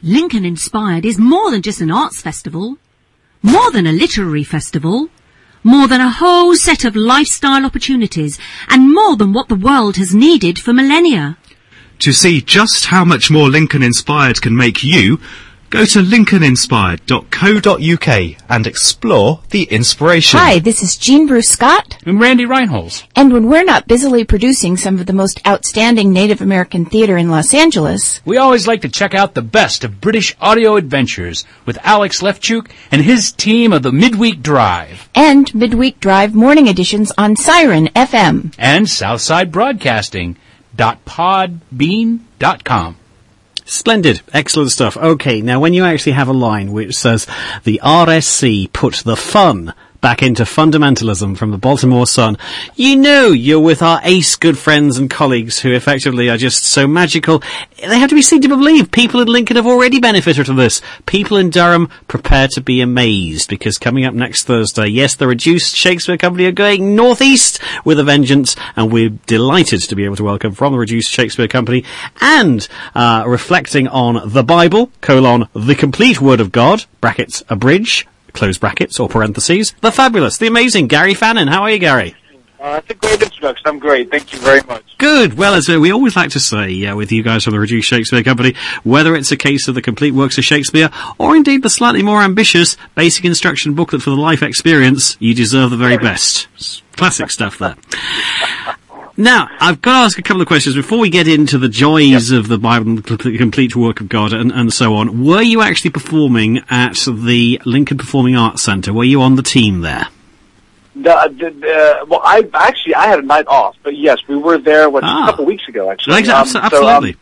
Lincoln Inspired is more than just an arts festival, more than a literary festival, more than a whole set of lifestyle opportunities, and more than what the world has needed for millennia. To see just how much more Lincoln Inspired can make you, go to lincolninspired.co.uk and explore the inspiration. Hi, this is Jean Bruce Scott. And Randy Reinholz. And when we're not busily producing some of the most outstanding Native American theater in Los Angeles, we always like to check out the best of British audio adventures with Alex Lefchuk and his team of the Midweek Drive. And Midweek Drive morning editions on Siren FM. And Southside Broadcasting.podbean.com. Splendid. Excellent stuff. Okay, now when you actually have a line which says the RSC put the fun back into fundamentalism from the Baltimore Sun, you know you're with our ace good friends and colleagues who effectively are just so magical. They have to be seen to believe. People in Lincoln have already benefited from this. People in Durham, prepare to be amazed, because coming up next Thursday, yes, the Reduced Shakespeare Company are going northeast with a vengeance, and we're delighted to be able to welcome from the Reduced Shakespeare Company, and reflecting on the Bible, the complete Word of God, brackets, abridge, close brackets or parentheses, the fabulous, the amazing Gary Fannin. How are you, Gary? That's a great introduction. I'm great. Thank you very much. Good. Well, as we always like to say with you guys from the Reduced Shakespeare Company, whether it's a case of the complete works of Shakespeare or indeed the slightly more ambitious basic instruction booklet for the life experience, you deserve the very best. Classic stuff there. Now, I've got to ask a couple of questions before we get into the joys of the Bible and the complete work of God and so on. Were you actually performing at the Lincoln Performing Arts Centre? Were you on the team there? Well, I had a night off, but yes, we were there a couple of weeks ago, actually. Absolutely.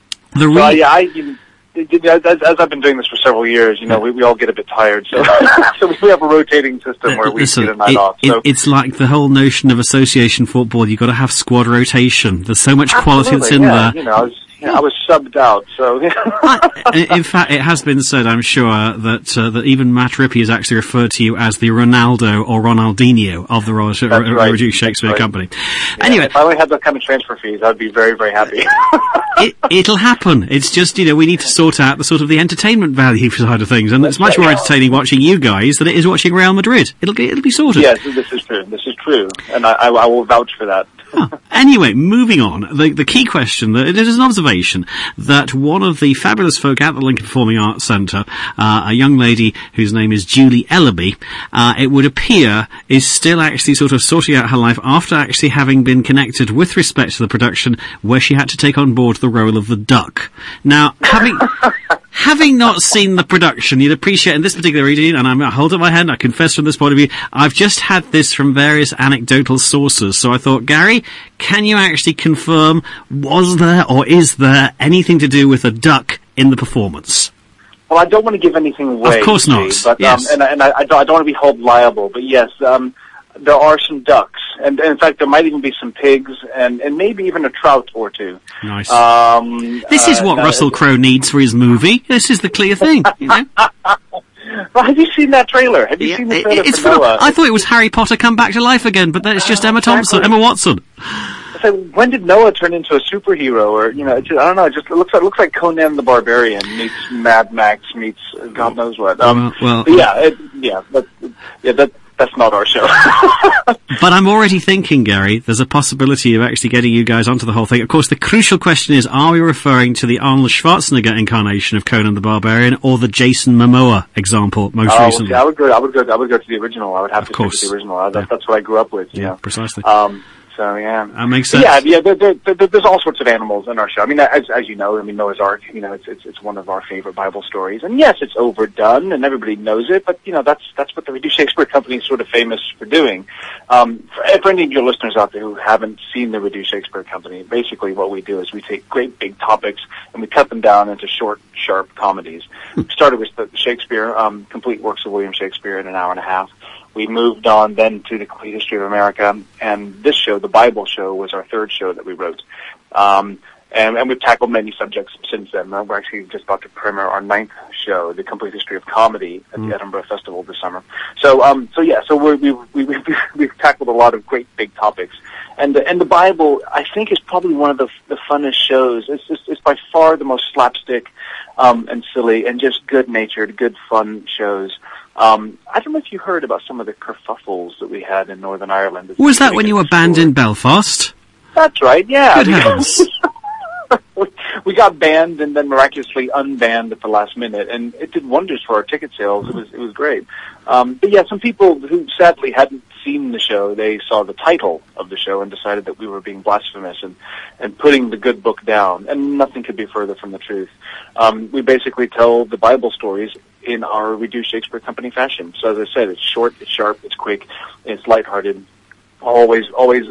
As I've been doing this for several years, we all get a bit tired, so so we have a rotating system where we get a night off. So it's like the whole notion of association football. You've got to have squad rotation. There's so much quality that's in there. I was subbed out, so. In fact, it has been said, I'm sure, that even Matt Rippey has actually referred to you as the Ronaldo or Ronaldinho of the Reduced Shakespeare Company. Yeah, anyway, if I only had that kind of transfer fees, I'd be very, very happy. It'll happen. It's just, we need to sort out the entertainment value side of things, and it's much more entertaining watching you guys than it is watching Real Madrid. It'll be sorted. Yes, this is true, and I will vouch for that. Anyway, moving on. The key question, it is an observation that one of the fabulous folk at the Lincoln Performing Arts Centre, a young lady whose name is Julie Ellaby, it would appear is still actually sort of sorting out her life after actually having been connected with respect to the production where she had to take on board the role of the duck. Now, having not seen the production, you'd appreciate in this particular reading, and I hold up my hand, I confess from this point of view, I've just had this from various anecdotal sources, so I thought, Gary, can you actually confirm, was there or is there anything to do with a duck in the performance? Well, I don't want to give anything away. Of course not. But, yes. And I don't want to be held liable, but yes, there are some ducks, and in fact there might even be some pigs, and maybe even a trout or two. Nice. This is what Russell Crowe needs for his movie. This is the clear thing, Well, have you seen that trailer? Have you seen the trailer for Noah? I thought it was Harry Potter come back to life again, but then it's just Emma Watson. So when did Noah turn into a superhero? Or I don't know. It looks like Conan the Barbarian meets Mad Max meets God knows what. That's not our show. But I'm already thinking, Gary, there's a possibility of actually getting you guys onto the whole thing. Of course, the crucial question is, are we referring to the Arnold Schwarzenegger incarnation of Conan the Barbarian or the Jason Momoa example most recently? I would go to the original. I would have to go to the original. That's what I grew up with. Yeah, precisely. So yeah, that makes sense. Yeah. There's all sorts of animals in our show. I mean, as you know, Noah's Ark. It's one of our favorite Bible stories. And yes, it's overdone, and everybody knows it. But that's what the Reduced Shakespeare Company is sort of famous for doing. For any of your listeners out there who haven't seen the Reduced Shakespeare Company, basically what we do is we take great big topics and we cut them down into short, sharp comedies. We started with the Shakespeare, complete works of William Shakespeare in an hour and a half. We moved on then to the Complete History of America, and this show, the Bible show, was our third show that we wrote. And we've tackled many subjects since then. We're actually just about to premiere our 9th show, The Complete History of Comedy, at the Edinburgh Festival this summer. So we've tackled a lot of great big topics. And the Bible, I think, is probably one of the funnest shows. It's by far the most slapstick, and silly, and just good-natured, good fun shows. I don't know if you heard about some of the kerfuffles that we had in Northern Ireland. Was that when you were banned in Belfast? That's right, yeah. Good heavens. We got banned and then miraculously unbanned at the last minute, and it did wonders for our ticket sales. It was great. But yeah, some people who sadly hadn't seen the show, they saw the title of the show and decided that we were being blasphemous and putting the good book down, and nothing could be further from the truth. We basically tell the Bible stories in our We Do Shakespeare Company fashion. So as I said, it's short, it's sharp, it's quick, it's lighthearted, always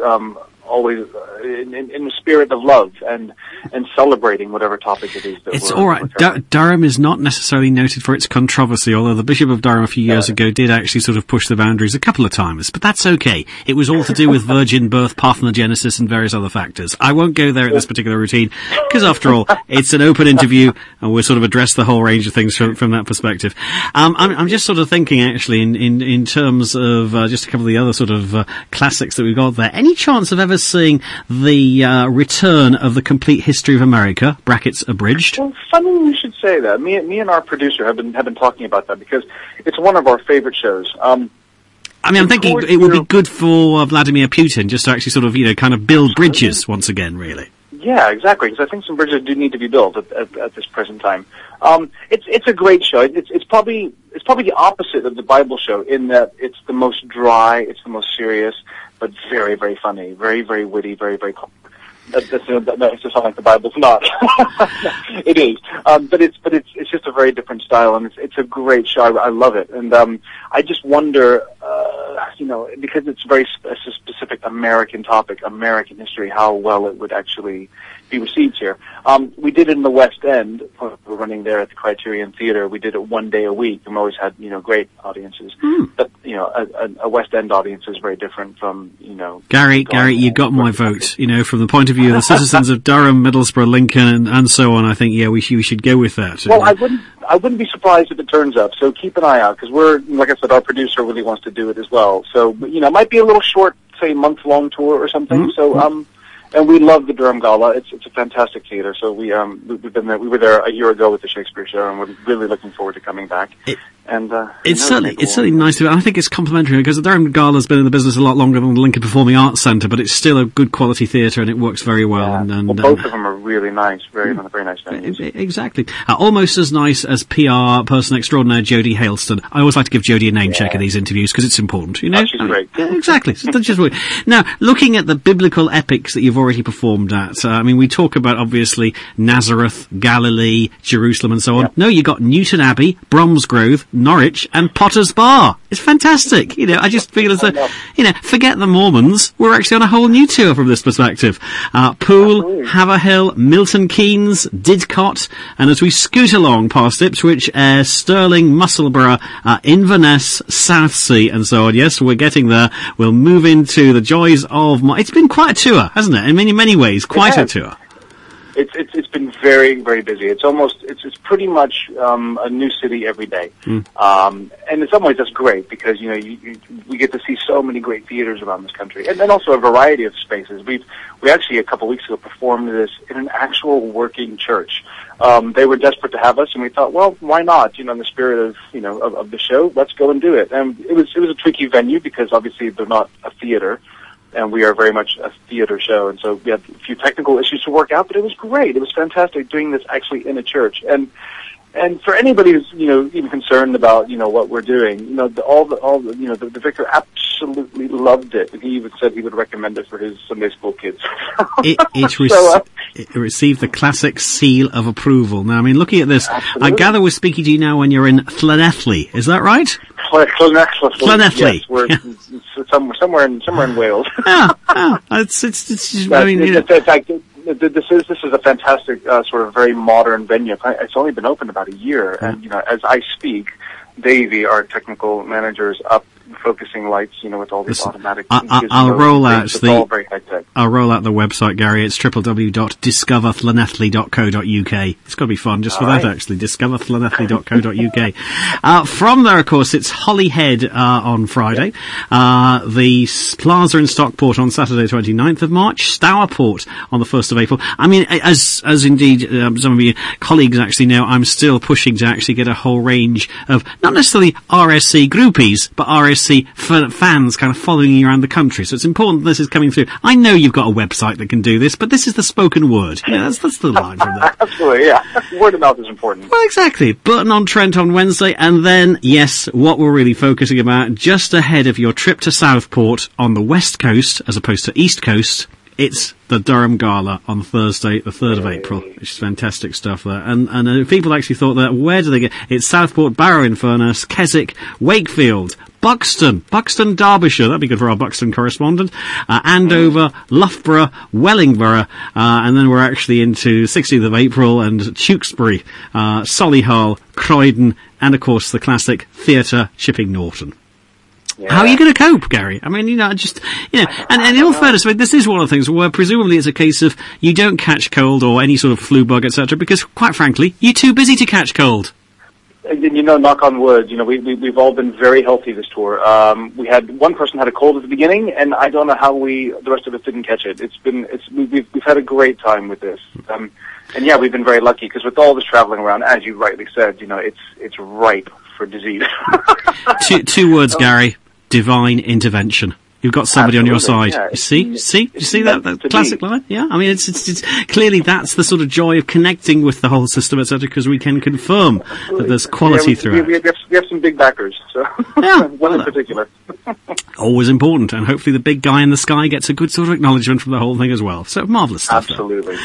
in the spirit of love and celebrating whatever topic it is that it's all right. Durham is not necessarily noted for its controversy, although the Bishop of Durham a few years ago did actually sort of push the boundaries a couple of times, but that's okay. It was all to do with virgin birth, parthenogenesis, and various other factors. I won't go there at this particular routine, because after all, it's an open interview, and we'll sort of address the whole range of things from that perspective. I'm just sort of thinking, actually, in terms of just a couple of the other sort of classics that we've got there. Any chance of ever seeing the return of The Complete History of America, brackets abridged? Well, funny you should say that. Me and our producer have been talking about that, because it's one of our favorite shows. I'm thinking it would be good for Vladimir Putin just to actually sort of, kind of build bridges once again, really. Yeah, exactly, because I think some bridges do need to be built at this present time. It's a great show. It's probably the opposite of the Bible show in that it's the most dry, it's the most serious, but very, very funny, very, very witty, very, very clever. That makes it sound like the Bible's not. It is, but it's just a very different style, and it's a great show. I love it, and I just wonder, because it's very a specific American topic, American history, how well it would actually be received here. We did it in the West End. We're running there at the Criterion Theater. We did it one day a week, and we always had great audiences. But a West End audience is very different from Gary, you got my vote. From the point of view of the citizens of Durham, Middlesbrough, Lincoln, and so on. I think we should go with that. Well, I wouldn't be surprised if it turns up. So keep an eye out, because like I said, our producer really wants to do it as well. So it might be a little short, say month-long tour or something. So and we love the Durham Gala. It's a fantastic theater. So we've been there. We were there a year ago with the Shakespeare Show, and we're really looking forward to coming back. It's certainly nice to. I think it's complimentary, because the Durham Gala's been in the business a lot longer than the Lincoln Performing Arts Centre, but it's still a good quality theatre, and it works very well. Yeah. And both of them are really nice, very nice venues. Exactly, almost as nice as PR person extraordinaire Jodie Hailston. I always like to give Jodie a name check in these interviews, because it's important. She's great. Yeah, exactly. So that's just now, looking at the biblical epics that you've already performed at, we talk about obviously Nazareth, Galilee, Jerusalem, and so on. No, you got Newton Abbey, Bromsgrove, Norwich, and Potter's Bar. It's fantastic. I just feel as though, forget the Mormons. We're actually on a whole new tour from this perspective. Poole, Absolutely. Haverhill, Milton Keynes, Didcot, and as we scoot along past Ipswich, Stirling, Musselburgh, Inverness, Southsea, and so on. Yes, we're getting there. We'll move into the joys of it's been quite a tour, hasn't it? In many ways, quite a tour. It's been very, very busy. It's pretty much a new city every day. And in some ways that's great, because we get to see so many great theaters around this country, and then also a variety of spaces. We actually a couple of weeks ago performed this in an actual working church. They were desperate to have us, and we thought, well, why not? In the spirit of the show, let's go and do it. And it was a tricky venue, because obviously they're not a theater, and we are very much a theater show, and so we had a few technical issues to work out, but it was great. It was fantastic doing this actually in a church. And for anybody who's even concerned about what we're doing, the vicar absolutely loved it, and he even said he would recommend it for his Sunday school kids. It received the classic seal of approval. Now, looking at this, absolutely. I gather we're speaking to you now when you're in Llanelli. Is that right? Llanelli. Yes, we're somewhere in Wales. This is a fantastic sort of very modern venue. It's only been open about a year, and as I speak, Davey, our technical manager, is up focusing lights, with all these automatic. I'll roll out it's all very high tech. I'll roll out the website, Gary. It's www.discoverllanelli.co.uk. It's got to be fun just for that, actually. Discoverllanelli.co.uk. From there, of course, it's Holyhead on Friday. The Plaza in Stockport on Saturday, 29th of March. Stourport on the 1st of April. I mean, as indeed some of your colleagues actually know, I'm still pushing to actually get a whole range of not necessarily RSC groupies, but RSC fans kind of following you around the country. So it's important this is coming through. I know you've got a website that can do this, but this is the spoken word. That's the line from that. Absolutely, yeah. Word of mouth is important. Well, exactly. Burton-on-Trent on Wednesday, and then, yes, what we're really focusing about, just ahead of your trip to Southport on the West Coast, as opposed to East Coast, it's the Durham Gala on Thursday, the 3rd of April, which is fantastic stuff there. And people actually thought that, where do they get? It's Southport, Barrow-in-Furness, Keswick, Wakefield, Buxton, Derbyshire, that'd be good for our Buxton correspondent, Andover, Loughborough, Wellingborough, and then we're actually into 16th of April and Tewkesbury, Solihull, Croydon, and of course the classic Theatre, Chipping Norton. Yeah. How are you going to cope, Gary? I mean, and in all fairness, I mean, this is one of the things where presumably it's a case of you don't catch cold or any sort of flu bug, etc., because quite frankly, you're too busy to catch cold. Knock on wood, we've all been very healthy this tour. We had one person had a cold at the beginning, and I don't know how the rest of us didn't catch it. We've had a great time with this. And yeah, we've been very lucky because with all this traveling around, as you rightly said, it's ripe for disease. Two words, Gary. Divine intervention. You've got somebody on your side. Yeah. You see that classic line? Yeah. I mean, it's clearly that's the sort of joy of connecting with the whole system, etc., because we can confirm that there's quality throughout. We have some big backers, so yeah, one in particular. Always important, and hopefully the big guy in the sky gets a good sort of acknowledgement from the whole thing as well. So marvellous stuff. Absolutely.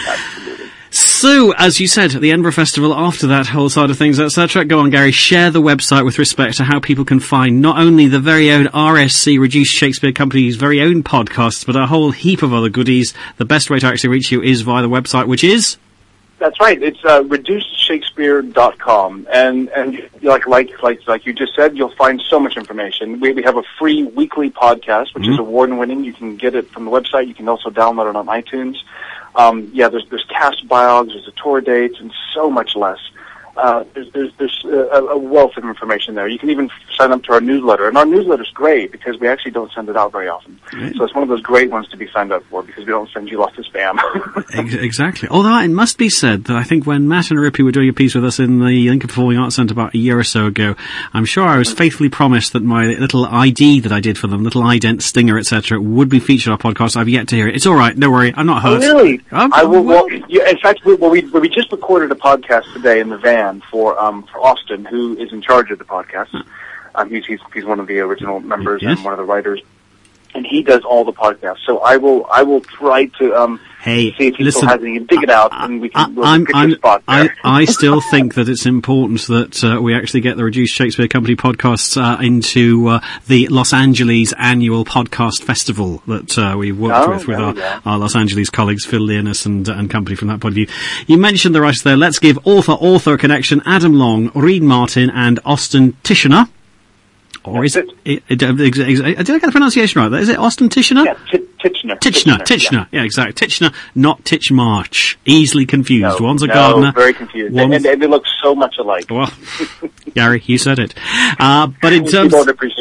So, as you said, at the Edinburgh Festival, after that whole side of things, etc., go on, Gary, share the website with respect to how people can find not only the very own RSC, Reduced Shakespeare Company's very own podcasts, but a whole heap of other goodies. The best way to actually reach you is via the website, which is? That's right. It's reducedshakespeare.com, and like you just said, you'll find so much information. We have a free weekly podcast, which is award-winning. You can get it from the website. You can also download it on iTunes. There's cast biogs, there's the tour dates, and so much less. There's a wealth of information there. You can even sign up to our newsletter, and our newsletter's great because we actually don't send it out very often. Right. So it's one of those great ones to be signed up for because we don't send you lots of spam. Exactly. Although it must be said that I think when Matt and Rippy were doing a piece with us in the Lincoln Performing Arts Centre about a year or so ago, I'm sure I was faithfully promised that my little ID that I did for them, little ident stinger, etc., would be featured on our podcast. I've yet to hear it. It's all right. Don't worry. I'm not hurt. Oh, really? In fact, we just recorded a podcast today in the van for Austin, who is in charge of the podcast. He's one of the original members and one of the writers, and he does all the podcasts. So I will try to see if he still has any, dig it out, and we'll pick your spot there. I still think that it's important that we actually get the Reduced Shakespeare Company podcasts into the Los Angeles annual podcast festival that we've worked with our Los Angeles colleagues, Phil Leonis and company from that point of view. You mentioned the writers there. Let's give author connection, Adam Long, Reed Martin, and Austin Tishner. Or is it? Did I get the pronunciation right? Is it Austin Tishner? Yeah, Titchener. Yeah, exactly. Titchener, not Titchmarsh. Easily confused. One's a gardener. Very confused. And they look so much alike. Well, Gary, you said it. But in terms,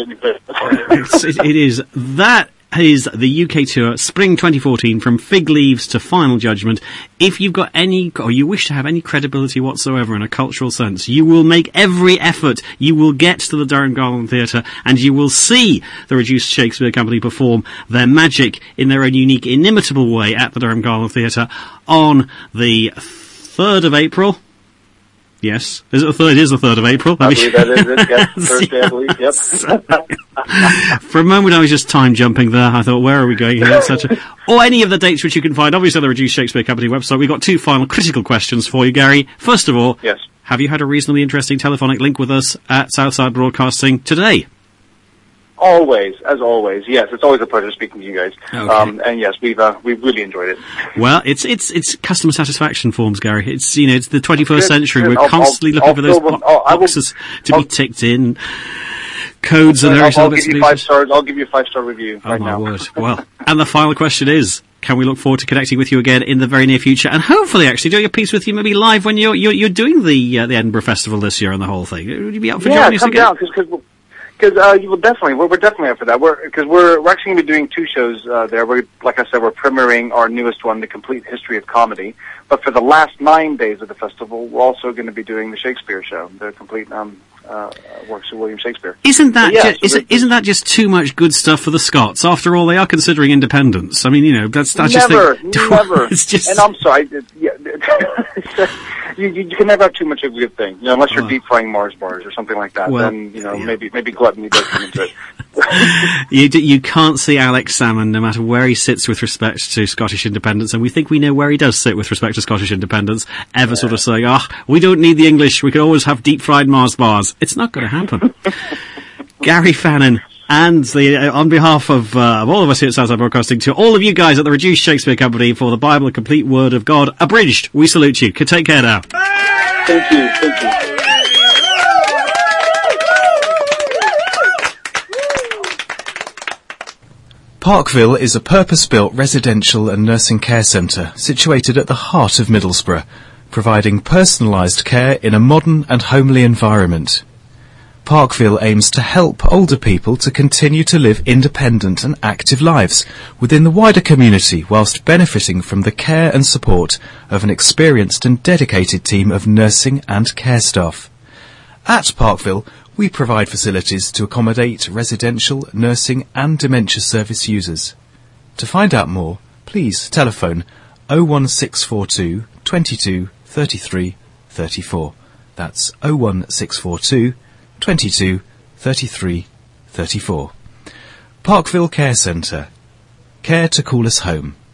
it is that. Is the UK tour, Spring 2014, from Fig Leaves to Final Judgment. If you've got any, or you wish to have any credibility whatsoever in a cultural sense, you will make every effort. You will get to the Durham Garland Theatre and you will see the Reduced Shakespeare Company perform their magic in their own unique, inimitable way at the Durham Garland Theatre on the 3rd of April. Yes. Is it the 3rd? It is the 3rd of April. I believe that is it. Yes. Thursday, I believe. Yep. For a moment, I was just time jumping there. I thought, where are we going here, etc. Or any of the dates which you can find, obviously, on the Reduced Shakespeare Company website. We've got two final critical questions for you, Gary. First of all, yes. Have you had a reasonably interesting telephonic link with us at Southside Broadcasting today? Always, as always. Yes, it's always a pleasure speaking to you guys. Okay. And yes, we've really enjoyed it. Well, it's customer satisfaction forms, Gary. It's it's the 21st century. We're constantly looking for those boxes to be ticked in. codes and various I'll other give bits you and 5 pieces. stars. I'll give you a 5-star review Oh right my now. word. Well, and the final question is, can we look forward to connecting with you again in the very near future, and hopefully actually doing a piece with you maybe live when you're doing the Edinburgh Festival this year and the whole thing? Would you be up for joining us come again? down because you will definitely. We're definitely up for that. We're actually going to be doing 2 shows there. Like I said, we're premiering our newest one, The Complete History of Comedy. But for the last 9 days of the festival, we're also going to be doing the Shakespeare show, the complete works of William Shakespeare. Isn't that isn't that just too much good stuff for the Scots? After all, they are considering independence. I mean, that's never, just never. It's just. And I'm sorry, you can never have too much of a good thing, unless you're deep frying Mars bars or something like that. Well, then maybe gluttony does come into it. You can't see Alex Salmond, no matter where he sits with respect to Scottish independence, and we think we know where he does sit with respect to Scottish independence, sort of saying, we don't need the English, we can always have deep-fried Mars bars. It's not going to happen. Gary Fannin, and on behalf of all of us here at Southside Broadcasting, to all of you guys at the Reduced Shakespeare Company for the Bible, a complete word of God, abridged, we salute you. Take care now. Thank you. Parkville is a purpose-built residential and nursing care centre situated at the heart of Middlesbrough, providing personalised care in a modern and homely environment. Parkville aims to help older people to continue to live independent and active lives within the wider community whilst benefiting from the care and support of an experienced and dedicated team of nursing and care staff. At Parkville, we provide facilities to accommodate residential, nursing and dementia service users. To find out more, please telephone 01642 22 33 34. That's 01642 22 33 34. Parkville Care Centre. Care to call us home.